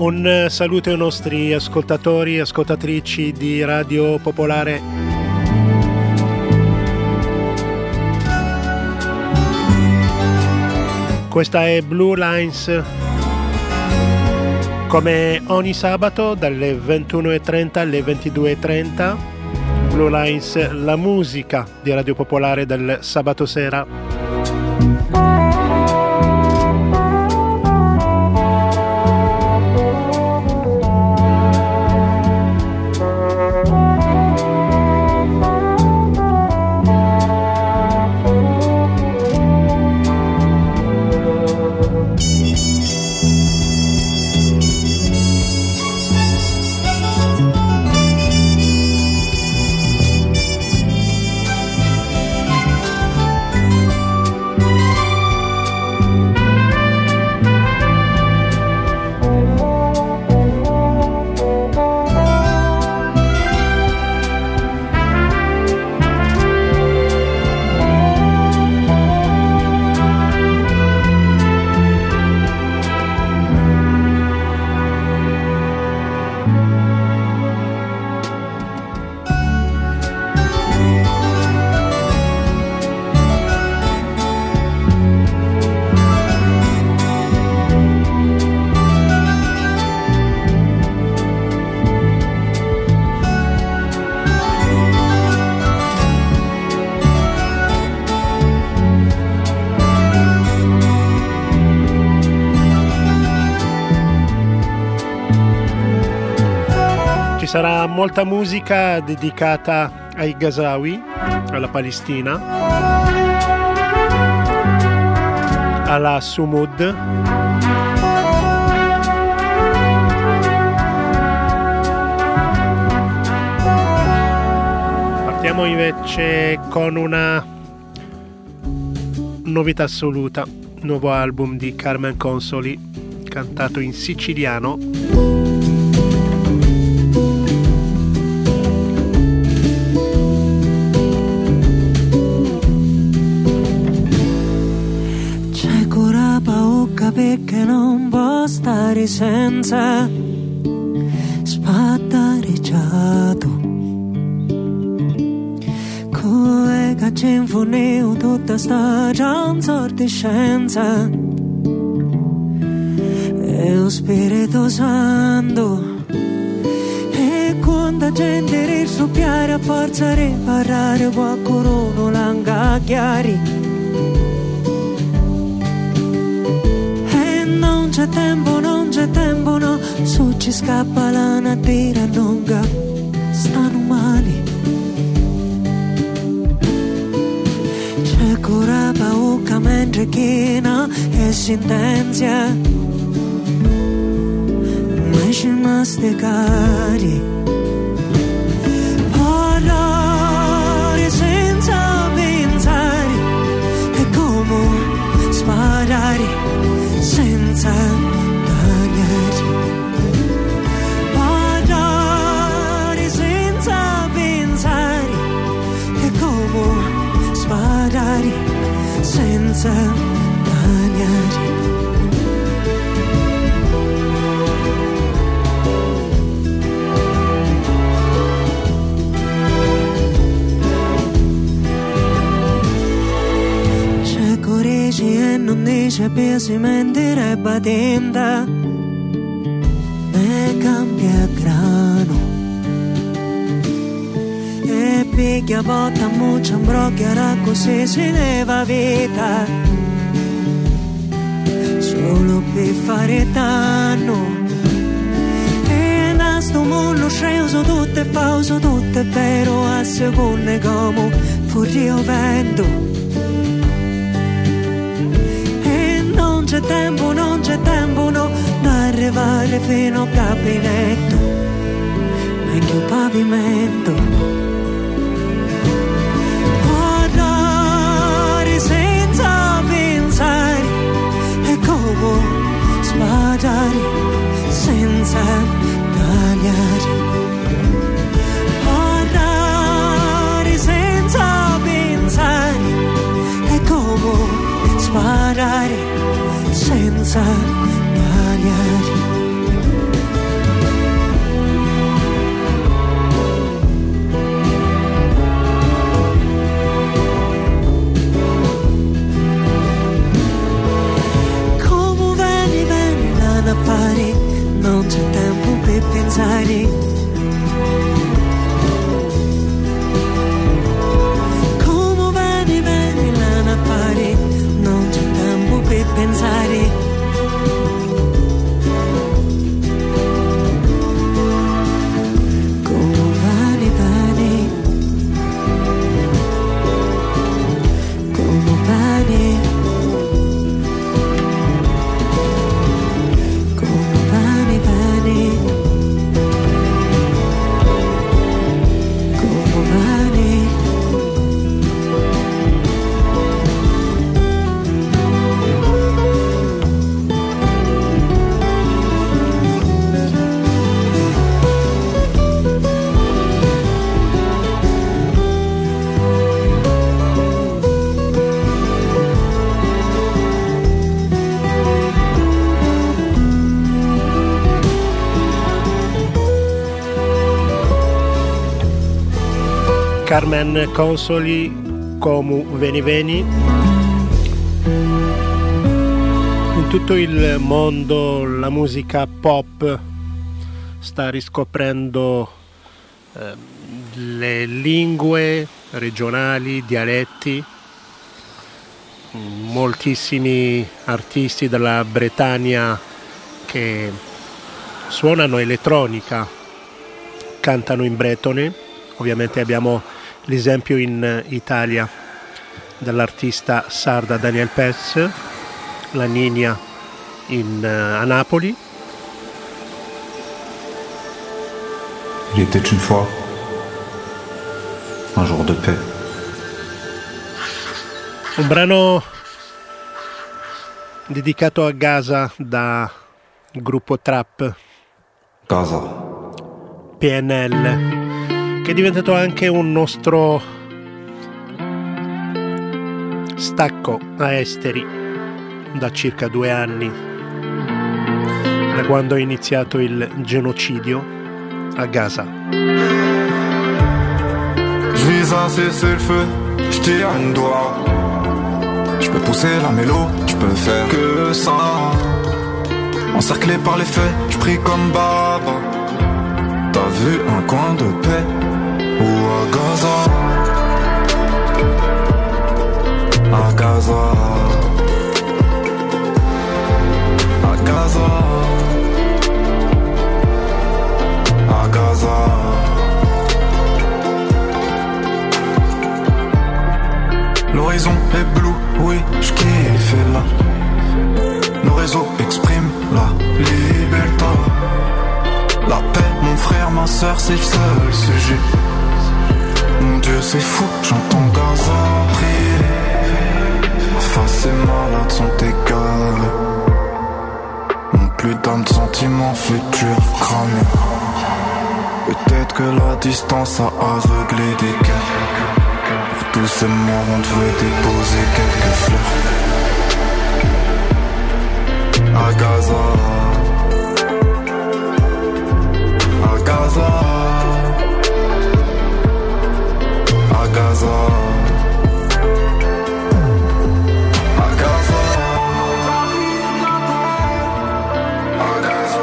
Un saluto ai nostri ascoltatori e ascoltatrici di Radio Popolare. Questa è Blue Lines, come ogni sabato dalle 21:30 alle 22:30. Blue Lines, la musica di Radio Popolare del sabato sera. Sarà molta musica dedicata ai Ghazawi, alla Palestina, alla Sumud, partiamo invece con una novità assoluta, nuovo album di Carmen Consoli, cantato in siciliano. Perché non può stare senza spattaricciato come che c'è in funeo tutta sta scienza e lo Spirito Santo e quanta gente risuppiare a forza di parlare qualcuno l'anga chiari. Non c'è tempo, no, su ci scappa la natura lunga, stanno male. C'è cura pauca mentre china e sentenzia, ma ci masticare. Parlare senza pensare è come sparare senza tagliare, parlare senza pensare è come sparare senza tagliare. E non dice pesi mentre batenda e cambia grano e picchia botta muccia imbrocchia così si leva vita solo per fare danno e da sto mondo sceso tutto è falso tutto è vero a seconde come fuori o vento. Non c'è tempo, no, da arrivare fino al capinetto, neanche il pavimento. Guardare senza pensare è come sparare senza tagliare. Guardare senza pensare è come sparare senza tagliare. Carmen Consoli, Como Veni Veni. In tutto il mondo la musica pop sta riscoprendo le lingue regionali, dialetti. Moltissimi artisti della Bretagna che suonano elettronica cantano in bretone. Ovviamente abbiamo l'esempio in Italia dell'artista sarda Daniel Pez, la Ninia a Napoli. Il était une fois un jour de paix. Un brano dedicato a Gaza da gruppo trap Gaza. PNL, che è diventato anche un nostro stacco a esteri da circa 2 anni, da quando è iniziato il genocidio a Gaza. Je vise à cesser le feu, je tire un doigt. Je peux pousser la mélo, je peux faire que ça. Encerclé par les faits, je prie comme Baba. T'as vu un coin de paix ou à Gaza? À Gaza, à Gaza, à Gaza. L'horizon est bleu, oui, je kiffe là. Nos réseaux expriment la liberté. La paix, mon frère, ma soeur, c'est le seul sujet. Mon Dieu, c'est fou, j'entends Gaza prier. Ma face est malade, sont égarés. Mon plus d'âme de sentiments futurs cramés. Peut-être que la distance a aveuglé des cœurs. Pour tous ces morts, on devrait déposer quelques fleurs. À Gaza, à Gaza, à Gaza, à Gaza, à Gaza.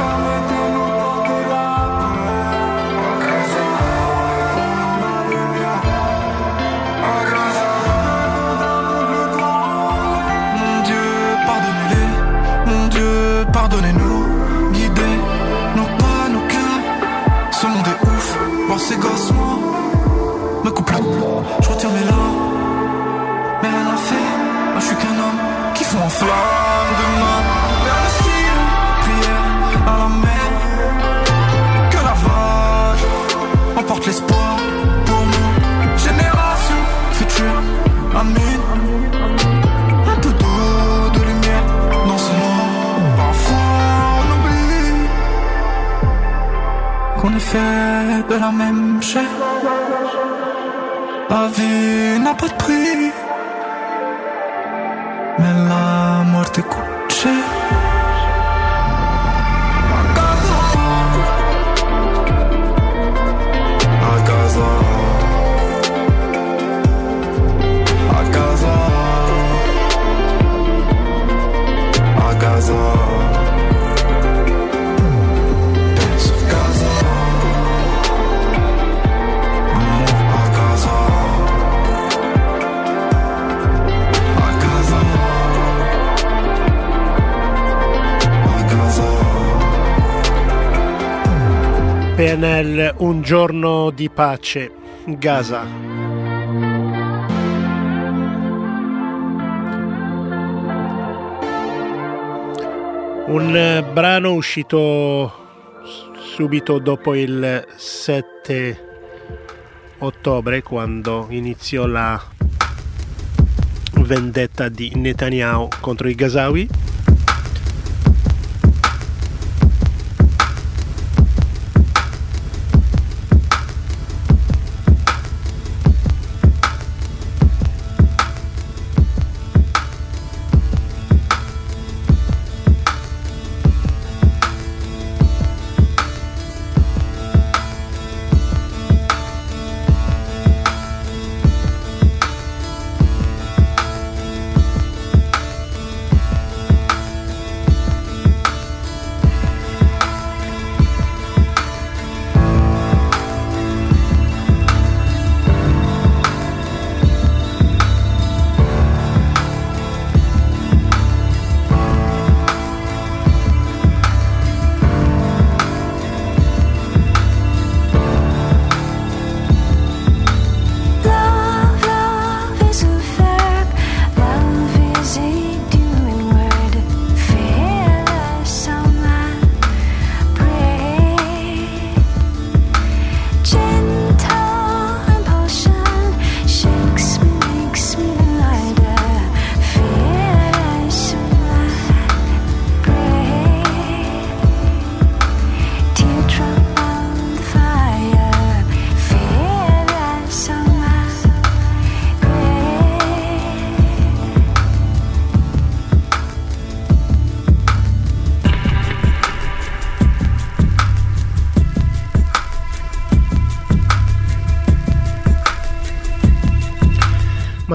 Pardonnez-nous, guidez nos pas, nos cœurs. Ce monde est ouf, voir ces gosses, moi me coupe le je retire mes larmes. Mais rien à faire, moi je suis qu'un homme qui fond en flamme demain. Vers le ciel, prière à la mer. Que la vague emporte l'espoir pour nous. Génération future, amen. Un peu d'eau, de lumière dans ce monde. On oublie qu'on est fait de la même chair. La vie n'a pas de prix, mais la mort te coûte cher. À Gaza, à Gaza, à Gaza, à Gaza. PNL, un giorno di pace, Gaza. Un brano uscito subito dopo il 7 ottobre, quando iniziò la vendetta di Netanyahu contro i Gazawi.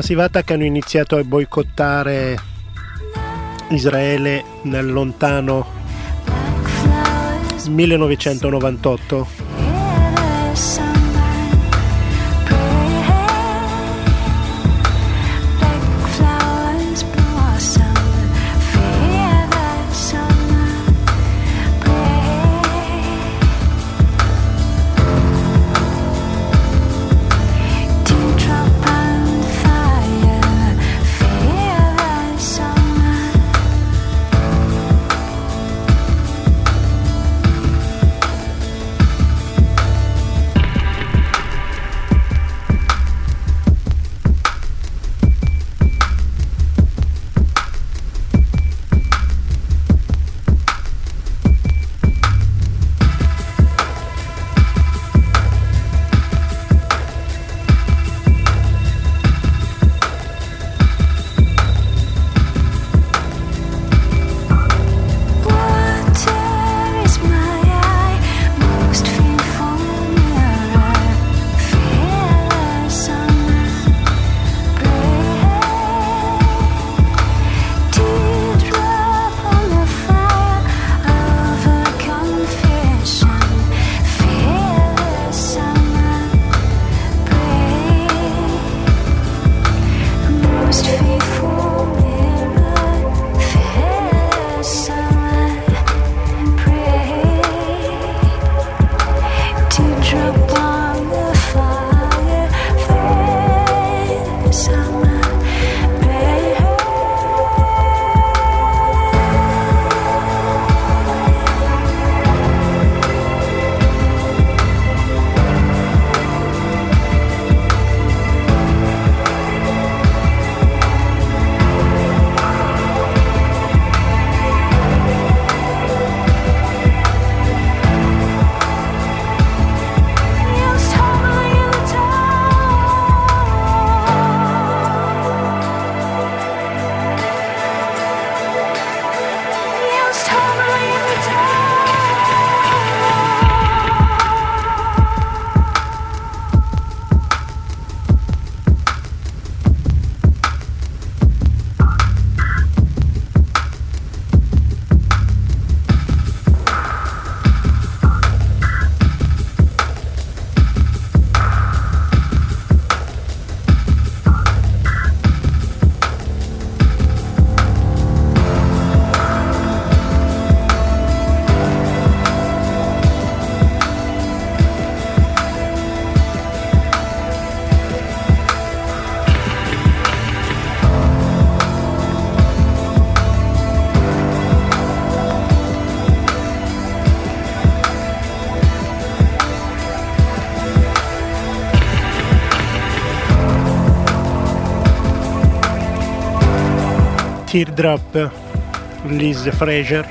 massivata che hanno iniziato a boicottare Israele nel lontano 1998. Teardrop, Liz Fraser.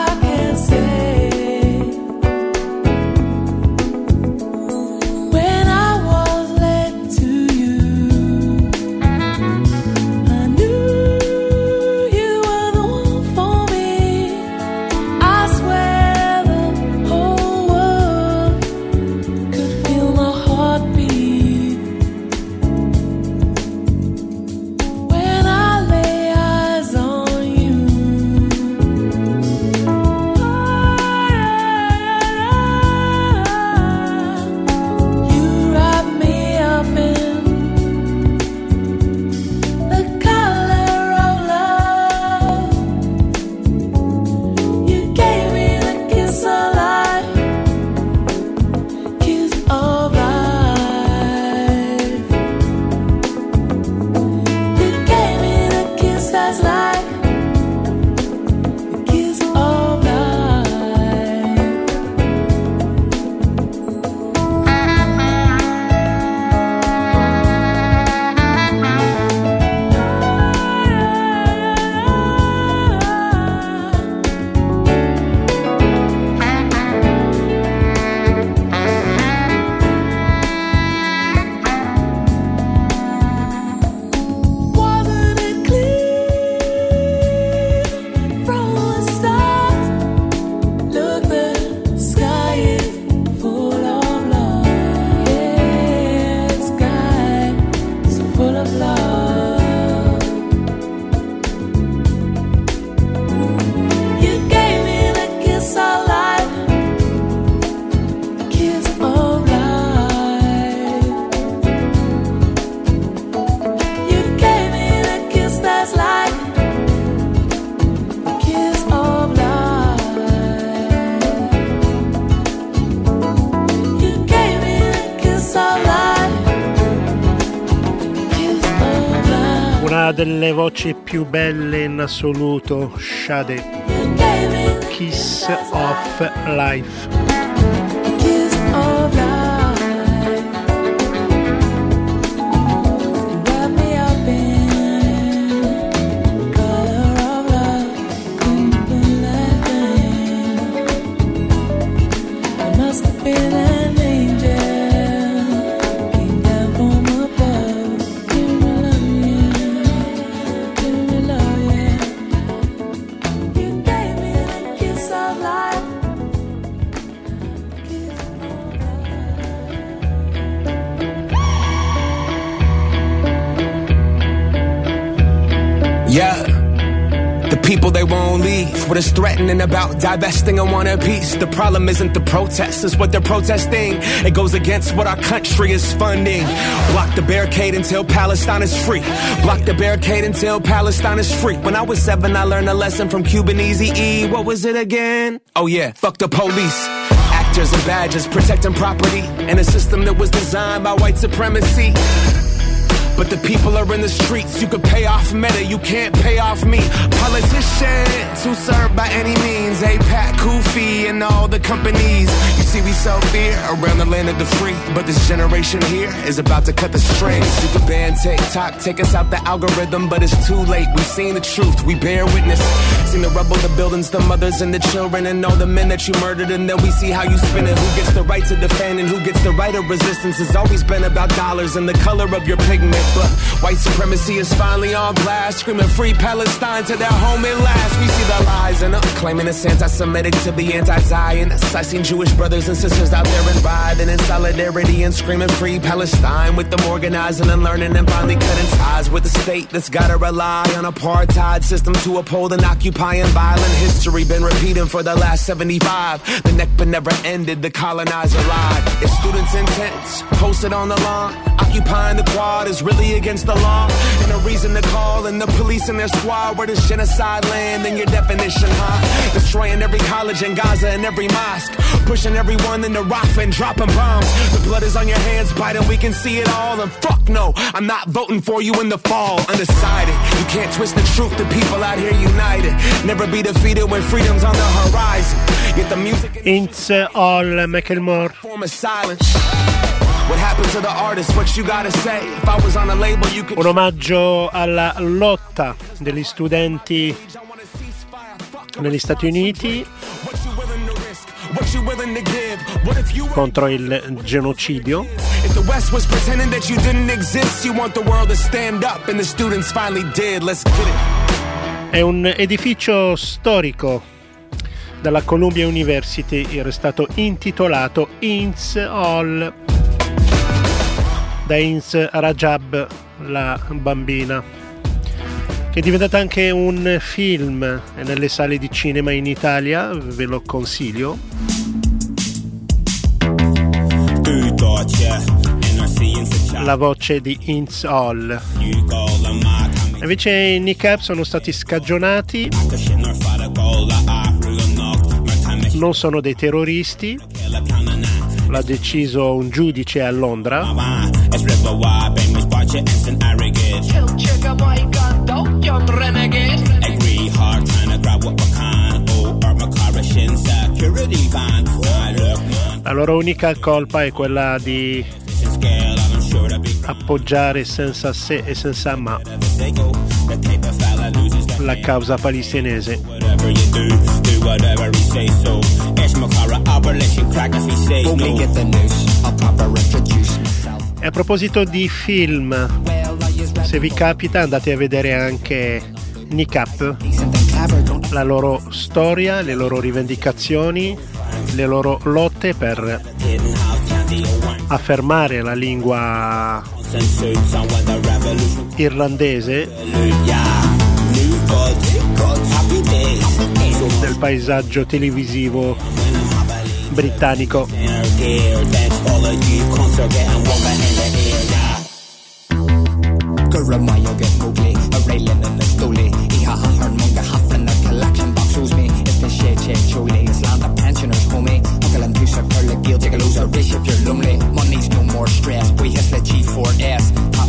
When Una delle voci più belle in assoluto, Sade, Kiss of Life. Kiss of life. Yeah, the people they won't leave. What is threatening about divesting and want a piece? The problem isn't the protest, it's what they're protesting. It goes against what our country is funding. Block the barricade until Palestine is free. Block the barricade until Palestine is free. When I was 7, I learned a lesson from Cuban Eazy-E. What was it again? Oh yeah, fuck the police. Actors and badges protecting property in a system that was designed by white supremacy. But the people are in the streets. You can pay off Meta, you can't pay off me. Politicians who serve by any means. APAC, Kufi, and all the companies. You see, we sell fear around the land of the free. But this generation here is about to cut the strings. You can ban TikTok, take us out the algorithm. But it's too late, we've seen the truth, we bear witness. Seen the rubble, the buildings, the mothers and the children. And all the men that you murdered. And then we see how you spin it. Who gets the right to defend and who gets the right of resistance. It's always been about dollars and the color of your pigment. But white supremacy is finally on glass, screaming free Palestine to their home at last. We see the lies and claiming it's anti-Semitic to be anti-Zionist. I seen Jewish brothers and sisters out there and writhing in solidarity and screaming free Palestine, with them organizing and learning and finally cutting ties with the state that's gotta rely on apartheid system to uphold an occupying violent history. Been repeating for the last 75. The Nakba never ended, the colonizer lied. It's students' intents posted on the lawn. Occupying the quad is really against the law, and a reason to call in the police and their squad. Where does genocide land in your definition, huh? Destroying every college in Gaza and every mosque, pushing everyone into Rafah and dropping bombs. The blood is on your hands, Biden, we can see it all. And fuck no, I'm not voting for you in the fall. Undecided, you can't twist the truth, the people out here united. Never be defeated when freedom's on the horizon. Yet the music It's all Macklemore. Form of silence. What happened to the artist? What you gotta say? If I was on a label, you could... Un omaggio alla lotta degli studenti negli Stati Uniti contro il genocidio. If the West was pretending that you didn't exist, you want the world to stand up, and the students finally did. Let's get it. È un edificio storico dalla Columbia University, era stato intitolato Ince Hall da Ince Rajab, la bambina, che è diventata anche un film nelle sale di cinema in Italia, ve lo consiglio. La voce di Ince Hall. Invece i Niqab sono stati scagionati, non sono dei terroristi, l'ha deciso un giudice a Londra. La loro unica colpa è quella di appoggiare senza se e senza ma la causa palestinese. E a proposito di film, se vi capita andate a vedere anche Niqab, la loro storia, le loro rivendicazioni, le loro lotte per affermare la lingua irlandese nel paesaggio televisivo britannico.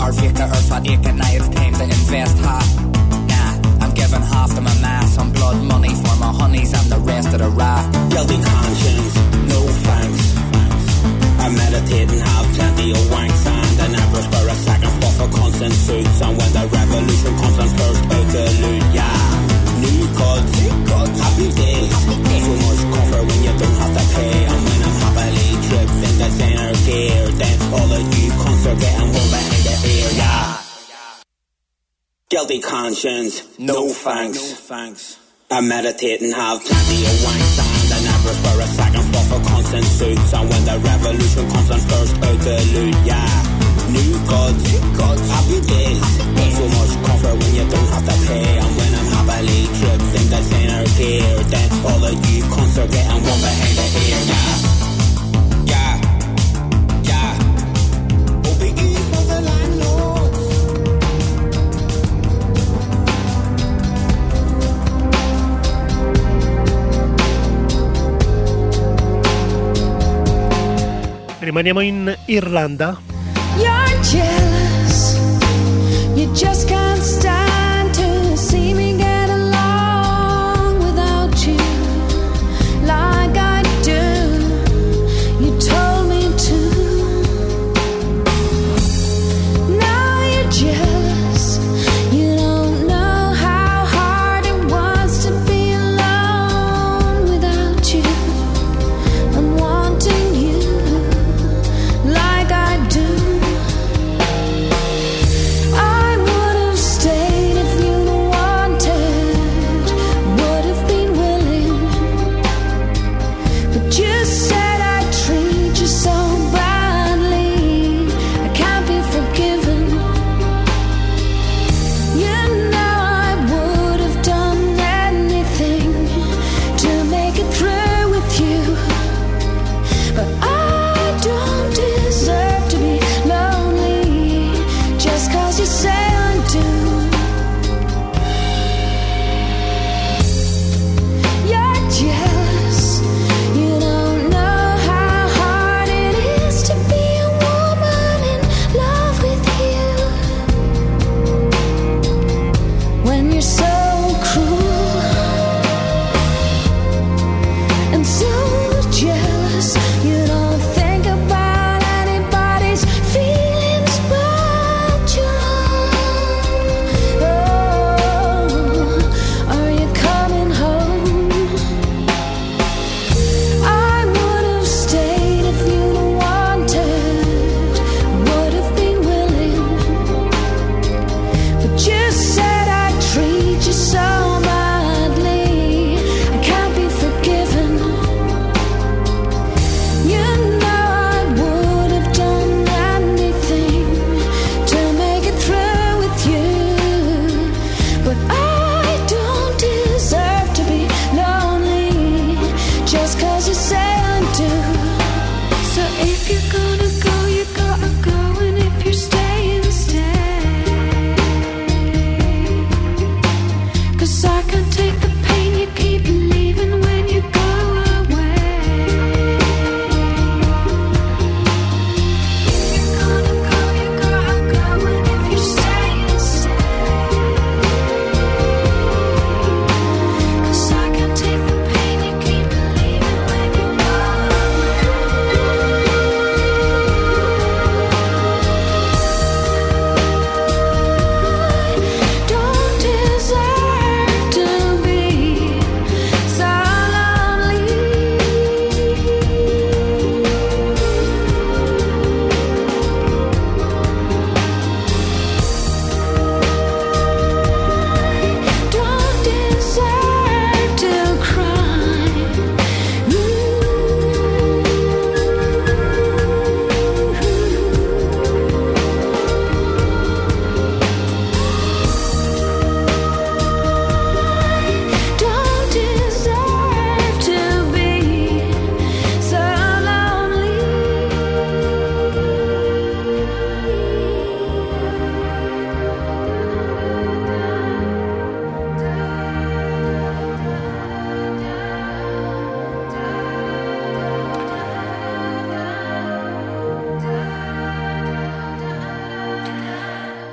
Arvika Urfa Eka, now it's time to invest half. Nah, I'm giving half to my mass on blood money for my honeys and the rest of the rap. Guilty conscience, no thanks. I meditate and have plenty of wanks, and I never spare a second for constant suits. And when the revolution comes on first out the loot, yeah. New gods, happy days. So much comfort when you don't have to pay. And when I'm happily tripped in designer gear, then all of you cunts are getting warm behind the ear, yeah. Guilty conscience, no thanks. I meditate and have plenty of wanks, and I never spare a second for constant suits. And when the revolution comes on first out the loot, yeah. New gods, happy days. So much comfort when you don't have to pay. And when I'm happily tripped in designer gear, then all of you cunts are getting warm behind the ear, yeah. OBE for the landlords. Rimaniamo in Irlanda. You're jealous. You just can't stand to see me get along without you like I do. You told me to. Now you're jealous. You don't know how hard it was to be alone without you. I'm wanting you like I do. I would have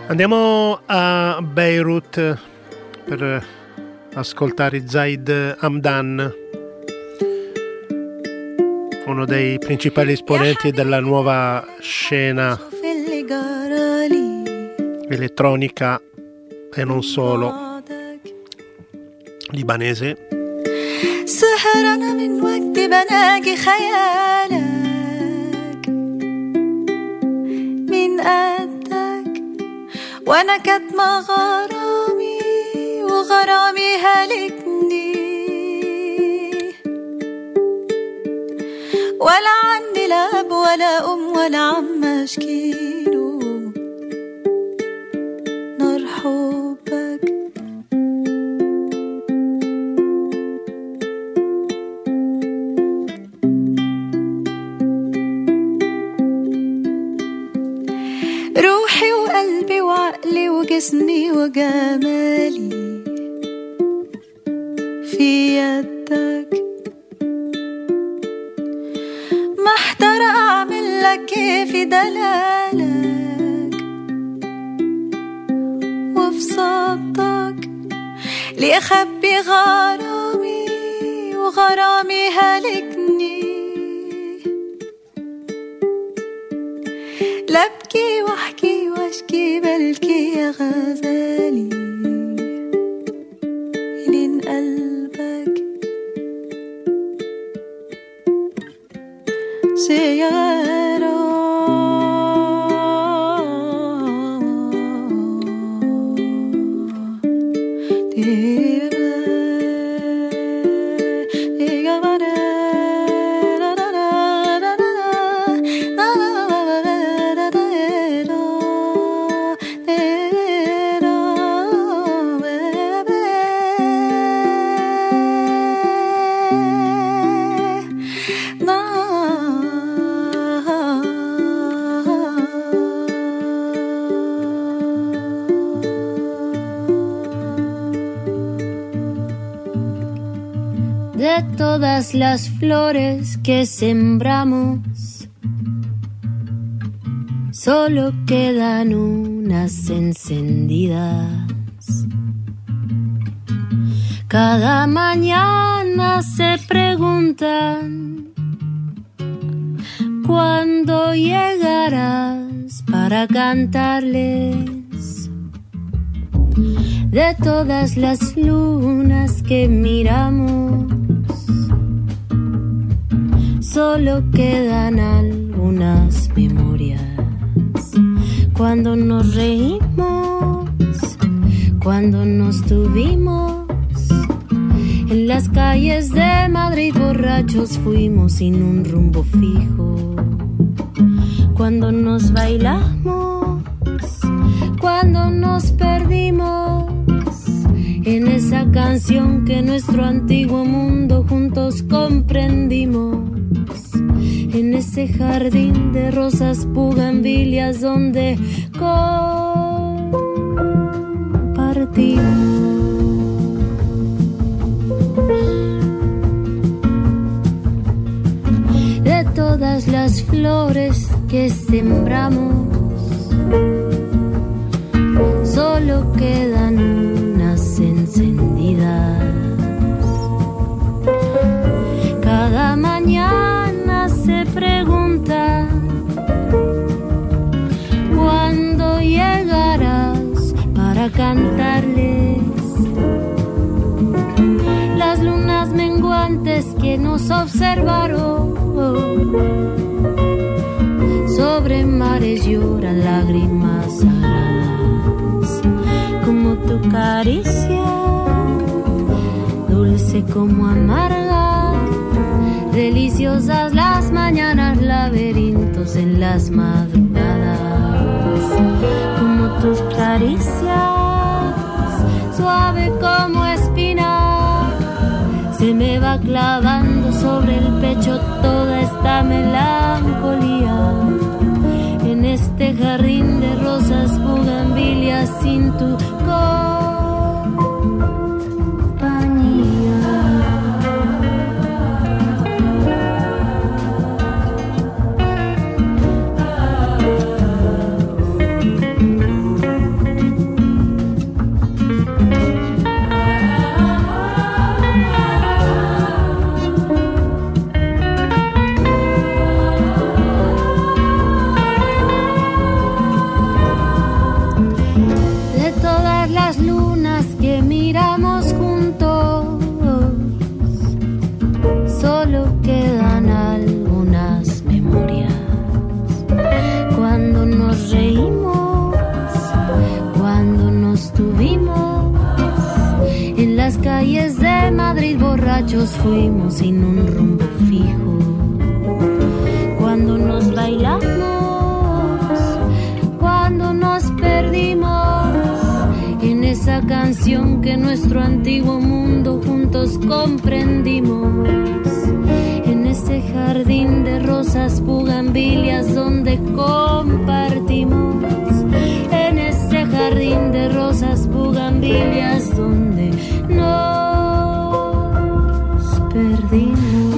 Andiamo a Beirut per ascoltare Zaid Hamdan, uno dei principali esponenti della nuova scena elettronica e non solo libanese. سهرانة من وقت بناجي خيالك من قدك وانا كاتمة غرامي وغرامي هلكني ولا عندي لا اب ولا ام ولا عم اشكيله نار حبك روحي وقلبي وعقلي وجسمي وجمالي في يدك محتار اعمل لك كيف دلالك وفي صدك ليه اخبي غرامي وغرامي هلكني لا ابكي واحكي واشكي بلكي يا غزالي لين قلبك سيارة De todas las flores que sembramos, solo quedan unas encendidas. Cada mañana se preguntan ¿cuándo llegarás para cantarles? De todas las lunas que miramos, solo quedan algunas memorias. Cuando nos reímos, cuando nos tuvimos, en las calles de Madrid borrachos fuimos sin un rumbo fijo. Cuando nos bailamos, cuando nos perdimos en esa canción que nuestro antiguo mundo juntos comprendimos. En ese jardín de rosas bugambilias donde compartimos. De todas las flores que sembramos, solo quedan unas encendidas. Cada mañana se pregunta ¿cuándo llegarás para cantarles? Las lunas menguantes que nos observaron sobre mares lloran lágrimas sagradas, como tu caricia, dulce como amarga. Deliciosas las mañanas, laberintos en las madrugadas, como tus caricias, suave como espina, se me va clavando sobre el pecho toda esta melancolía. En este jardín de rosas bugambilias sin tu compañía. fuimos sin un rumbo fijo. Cuando nos bailamos, cuando nos perdimos en esa canción que nuestro antiguo mundo juntos comprendimos. En ese jardín de rosas bugambilias donde compartimos. En ese jardín de rosas bugambilias donde nos perdimos.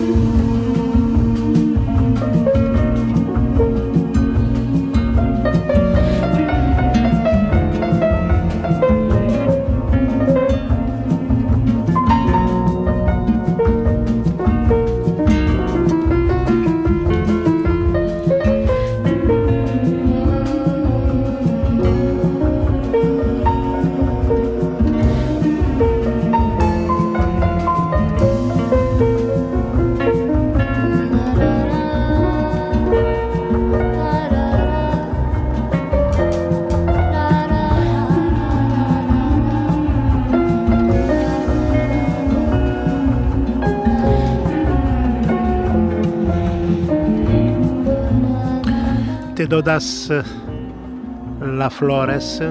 Todas la Flores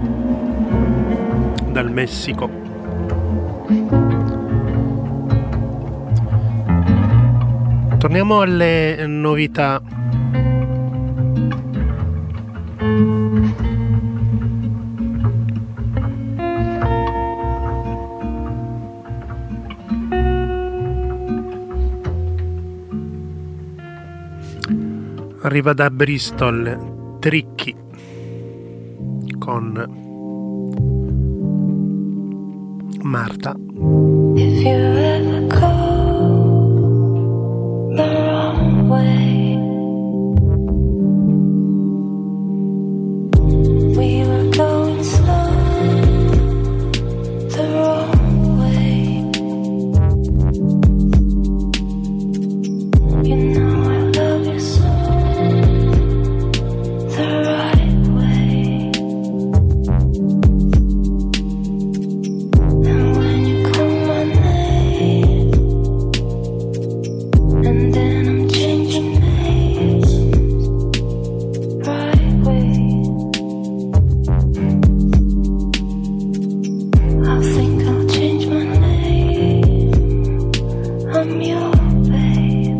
dal Messico. Torniamo alle novità. Arriva da Bristol Tricky con Marta. If you ever go the wrong way, we were going slow the wrong way. You know I love you so. The right way. And when you call my name, and then I'm changing names, right way. I think I'll change my name. I'm your babe.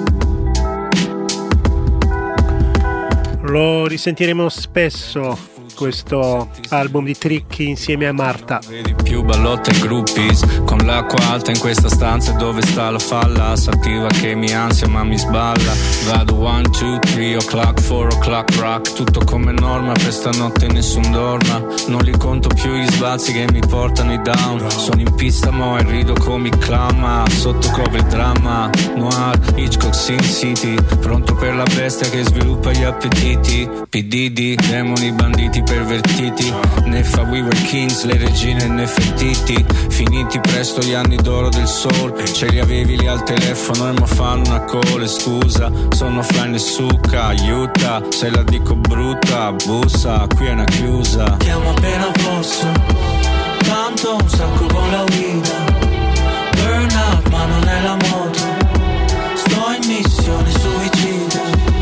Lo risentiremo spesso questo album di Tricky insieme a Marta. Vedi più ballotte e groupies con l'acqua alta in questa stanza dove sta la falla, s'attiva che mi ansia ma mi sballa. Vado 1, 2, 3 o'clock, 4 o'clock rock, tutto come norma, per stanotte nessun dorma. Non li conto più gli sbalzi che mi portano i down. Sono in pista mo e rido come i clown, ma sotto copre il dramma. Noir, Hitchcock, Sin City, pronto per la bestia che sviluppa gli appetiti. PDD, demoni, banditi pervertiti. Neffa, we were kings, le regine Nefertiti. Finiti presto gli anni d'oro del soul, ce li avevi lì al telefono e mi fanno una call. Scusa, sono offline e succa, aiuta, se la dico brutta, bussa, qui è una chiusa. Chiamo appena posso, tanto un sacco con la guida. Burnout ma non è la moto, sto in missione suicida.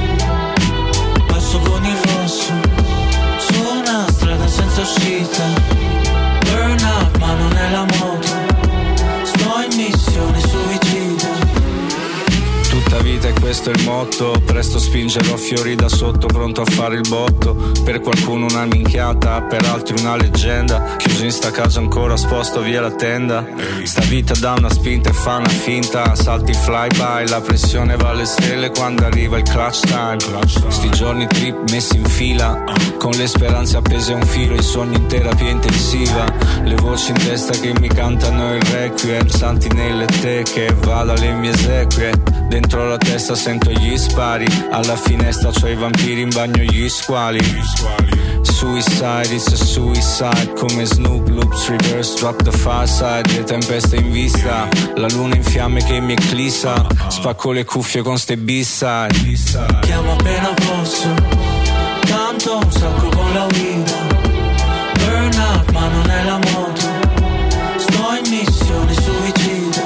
Passo con il rosso, su una strada senza uscita. Burnout ma non è la moto, sto in missione suicida. Tutta vita e questo è il motto, presto spingerò fiori da sotto, pronto a fare il botto. Per qualcuno una minchiata, per altri una leggenda. Chiuso in sta casa ancora, sposto via la tenda. Sta vita dà una spinta e fa una finta, salti flyby, la pressione va alle stelle quando arriva il clutch time. Sti giorni trip messi in fila, con le speranze appese a un filo, i sogni in terapia intensiva. Le voci in testa che mi cantano il requiem, santi nelle teche, vado alle mie esequie. Dentro la testa sento gli spari, alla finestra c'ho i vampiri, in bagno gli squali. Suicide, it's a suicide, come Snoop, loops, reverse, drop the far side. Le tempeste in vista, la luna in fiamme che mi eclissa, spacco le cuffie con ste B-side. Chiamo appena posso, tanto un sacco con la guida. Burnout ma non è la moto, sto in missione suicida.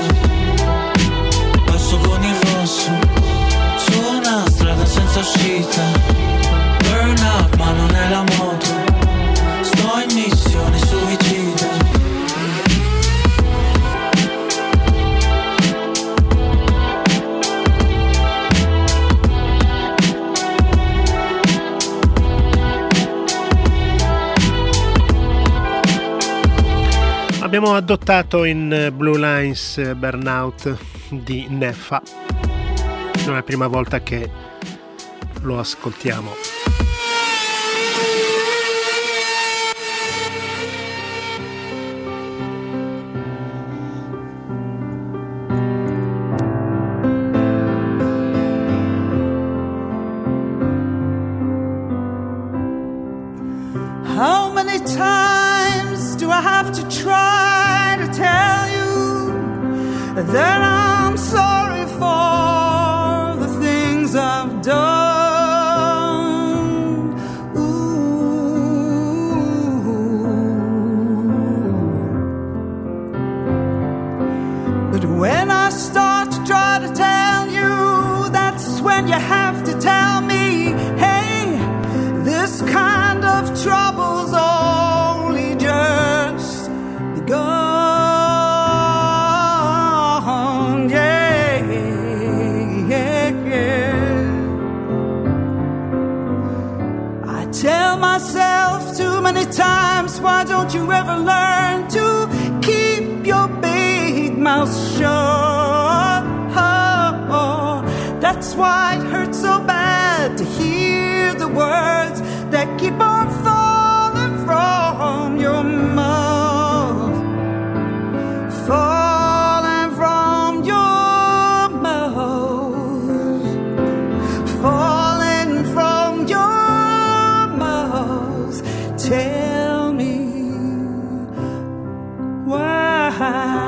Passo con il rosso, su una strada senza uscita. Burnout ma non è la moto, sto in missione suicida. Abbiamo adottato in Blue Lines Burnout di Neffa. Non è la prima volta che lo ascoltiamo. How many times do I have to try to tell you that I'm sorry for the things I've done? Ooh. But when I start to try to tell you, that's when you have to tell me, hey, this kind of trouble's only just begun. Yeah, yeah, yeah. I tell myself too many times, why don't you ever learn to keep your big mouth shut? That's why it hurts so bad to hear the words that keep on falling from your mouth, falling from your mouth, falling from your mouth. Tell me why.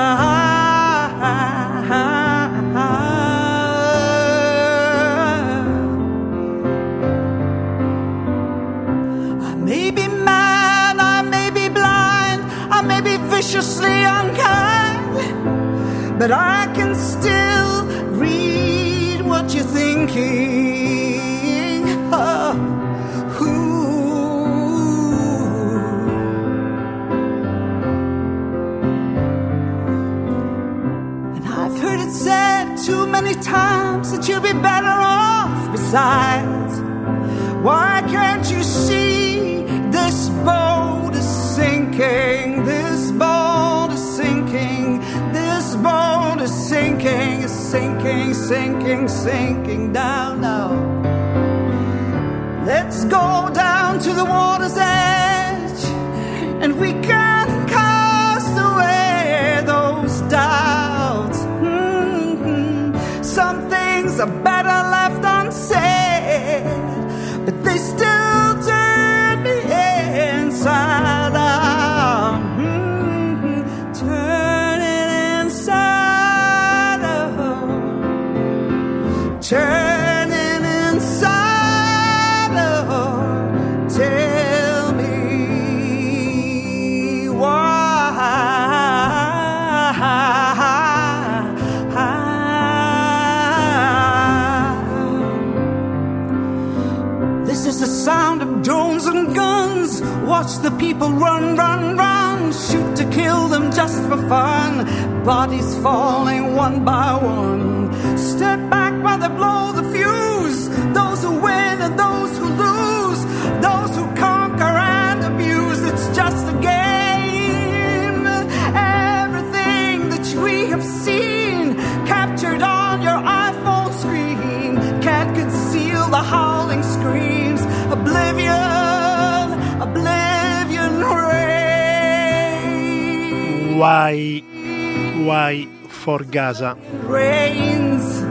Viciously unkind, but I can still read what you're thinking. Oh, and I've heard it said too many times that you'll be better off besides. Why can't you see This boat is sinking, this boat is sinking, this boat is sinking, sinking, sinking, sinking down now. Let's go down to the water's edge, and we can cast away those doubts. Some things are better left unsaid, but they still turn me inside out. Turn it inside out. Turn it inside out. Tell me why. This is the sound of drones and guns. Watch the people run, run, run. Shoot to kill them just for fun. Bodies falling one by one. Step back while they blow the fuse. Those who win and those who lose. Those who conquer and abuse. It's just a game. Everything that we have seen captured on your iPhone screen can't conceal the howling screams. Oblivion, oblivion reigns. Why for Gaza? Reigns.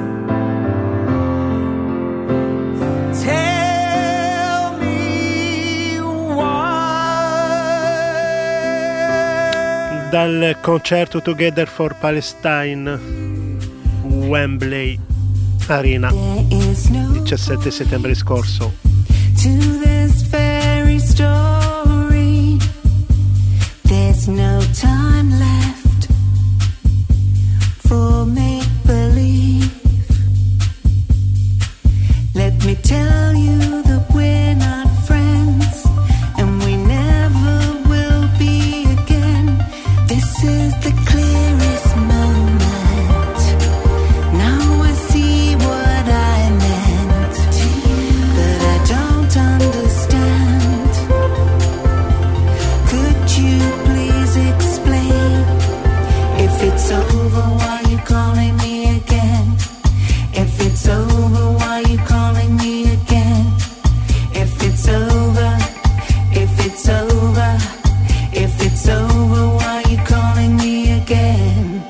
Tell me why. Dal concerto Together for Palestine, Wembley Arena, 17 settembre scorso. To this very story, there's no time left for make-believe. Let me tell you that we're not friends, and we never will be again. This is the clearest moment. Now I see what I meant, but I don't understand. Could you please explain? If it's over, why you calling me again? If it's over, why you calling me again? If it's over, if it's over, if it's over, why you calling me again?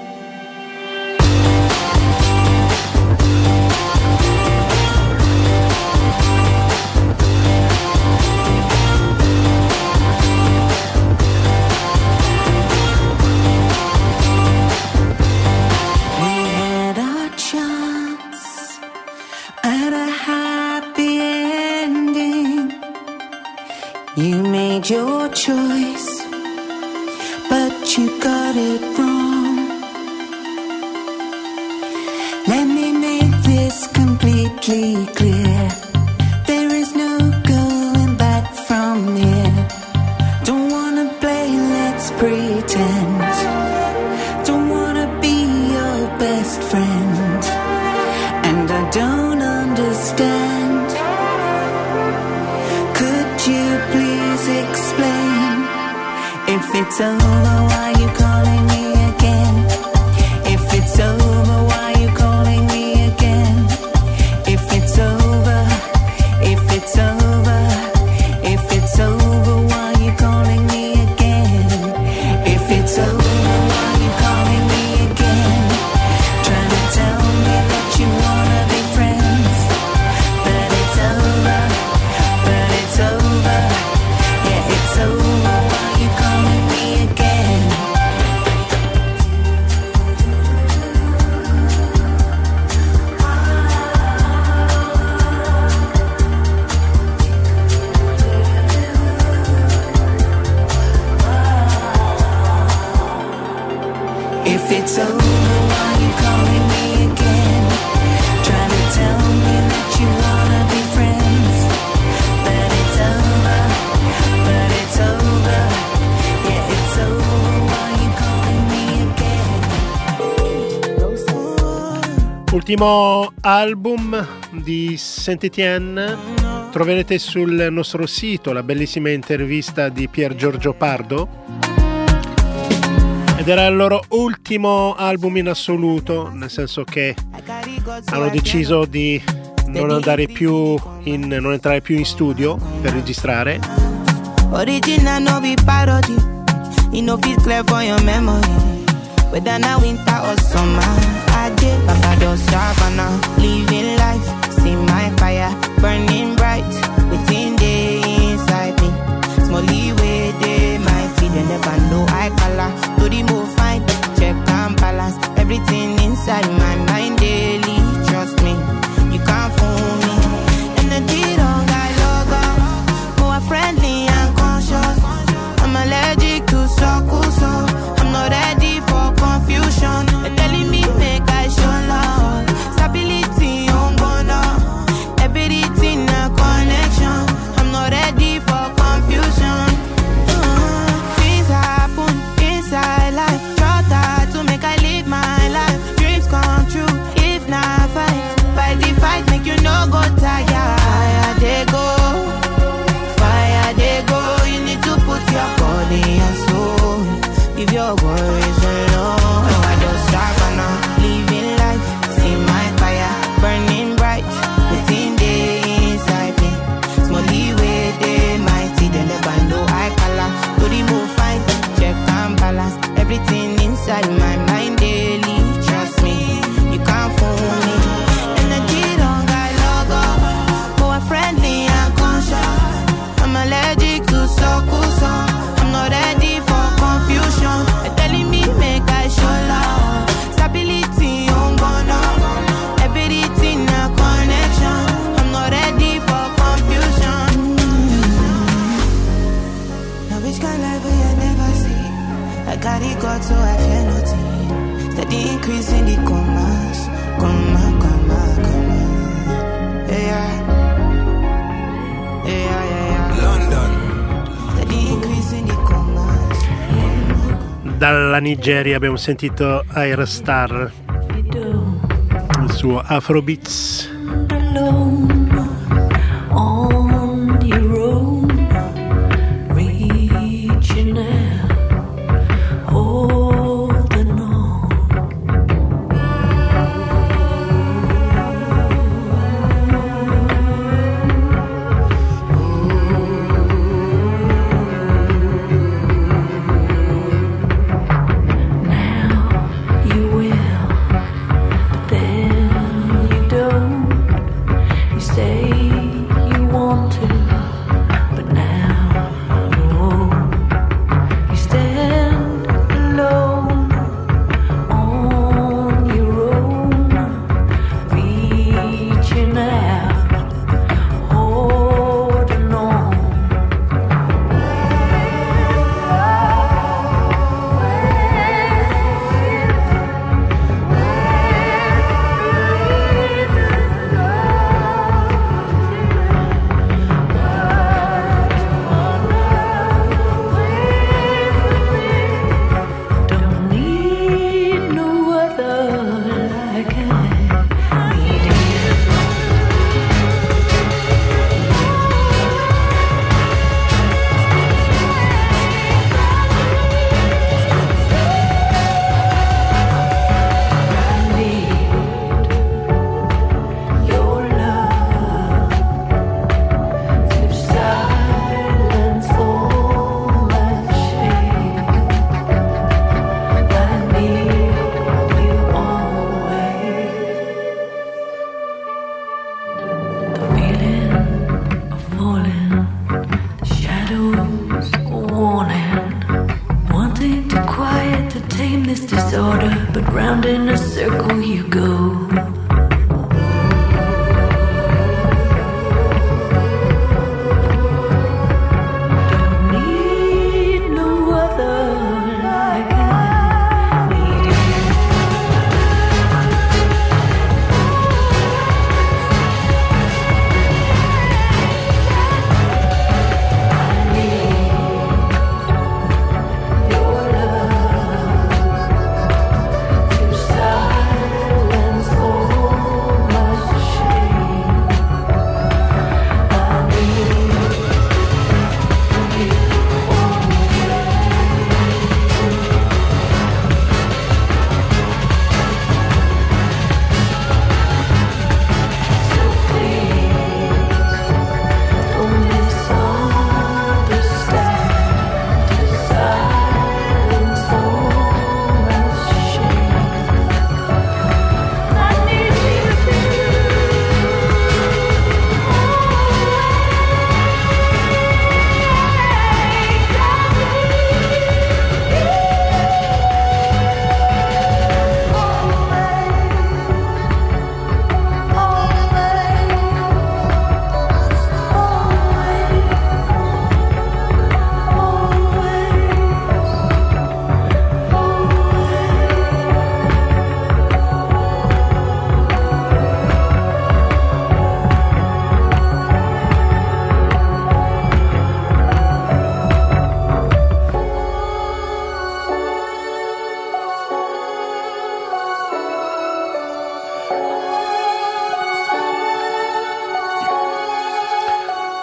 We had our chance at a happy ending. You made your choice, but you got it wrong. Let me make this completely clear. There is no going back from here. Don't wanna play, let's pretend. Don't wanna be your best friend, and I don't understand. Could you please explain? If it's over, why you calling me again? If it's over, why you calling me again? If it's over, if it's over, if it's over, why you calling me again? If it's over, why you calling me again? Trying to tell me that you wanna be friends, but it's over, but it's over, yeah, it's over, why you calling me again? If it's over, why you calling me again? Trying to tell me that you wanna be friends, but it's over, but it's over, yeah, it's over, why you calling me again? Ultimo album di Saint Etienne, troverete sul nostro sito la bellissima intervista di Pier Giorgio Pardo, ed era il loro ultimo album in assoluto, nel senso che hanno deciso di non entrare più in studio per registrare. Original no be parody, you know feel clear for your memory. Whether now winter or summer, I did Barbados, Savannah, living life, see my fire burning bright within the inside me. Smally way they mighty, they never know I color. Do the move fine, check and balance everything inside my mind daily. Trust me, you can't fool me. Energy don't got logo, more friendly and conscious. I'm allergic to circles, so I'm not ready for confusion. They're telling me make I show love, stability on gonna, everything a connection. I'm not ready for confusion. Things happen inside life, try to make I live my life. Dreams come true if not fight the fight, make you no go tired. Fire they go, fire they go. You need to put your body and soul, leave your worries alone. No, I don't stop now, living life, see my fire burning bright within the inside me. Smally way they mighty, they never know I color. Do the move fine, check and balance everything inside my mind daily. Trust me, you can't fool me. Energy don't got logo, more friendly and conscious. I'm allergic to circles, so I'm not ready for confusion. They're telling me make I show love, stability on gonna, everything a connection. I'm not ready for confusion. Now which kind of life will you never see? I got it got so I fear nothing. Steady increase in the commas, comma. Yeah. London. Steady increase in the commas. Dalla Nigeria abbiamo sentito Aerostar, il suo Afrobeats. On your own, reaching out, holding on. Now you will, but then you don't. You say you want to, but now you won't. You stand alone on your own, reaching out, holding on. Don't need no other like I need you. I need your love to silence all my shame. I need you always. The feeling of falling, the shadows warning, wanting to quiet, to tame this disorder, but round in a circle you go. Don't need no other like I need you. I need your love to silence all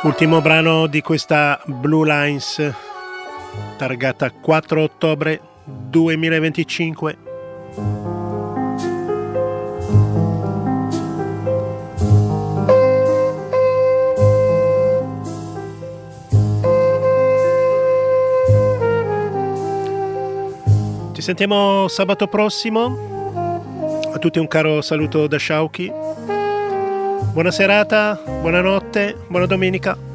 Ultimo brano di questa Blue Lines, targata 4 ottobre 2025. Ci sentiamo sabato prossimo. A tutti un caro saluto da Shauki. Buona serata, buonanotte, buona domenica.